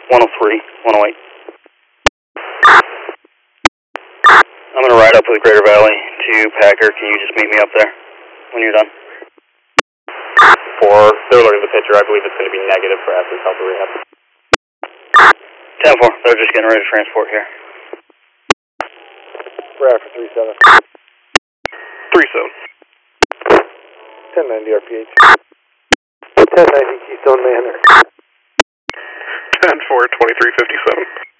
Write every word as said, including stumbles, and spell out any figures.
one oh three, one oh eight. I'm going to ride up with Greater Valley to Packer. Can you just meet me up there when you're done? For, they're looking at the picture. I believe it's going to be negative for Athens Health Rehab. ten four, they're just getting ready to transport here. We're after three seven. three seven. ten ninety R P H. ten ninety Keystone Manor. ten four, twenty-three fifty-seven.